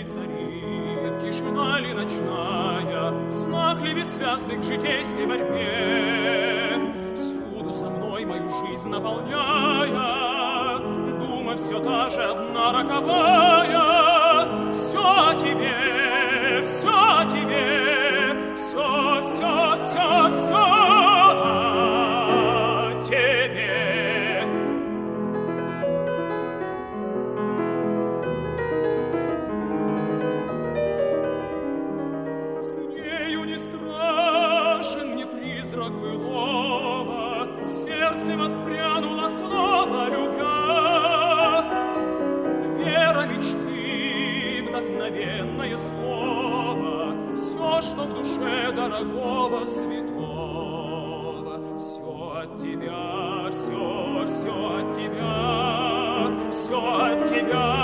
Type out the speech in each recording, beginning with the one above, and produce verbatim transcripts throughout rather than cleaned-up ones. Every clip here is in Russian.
царит, тишина ли ночная, в снах ли бессвязных в житейской борьбе, всюду со мной мою жизнь наполняя, дума все та же одна роковая, все о тебе, все о тебе, все, все, все, все о тебе. С нею не страшен мне призрак былого, сердце воспрянуло снова любя. Вера мечты, вдохновенное слово, все, что в душе дорогого святого, все от тебя, все, все от тебя, все от тебя.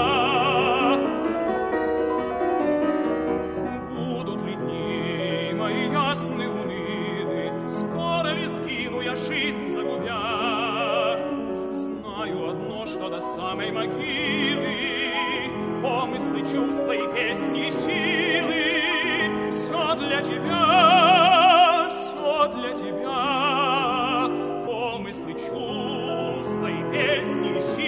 Ясны, уныны, скоро ли сгину я жизнь загубя? Знаю одно, что до самой могилы помыслы, чувства и песни, и силы все для тебя, все для тебя. Помыслы, чувства и песни, и силы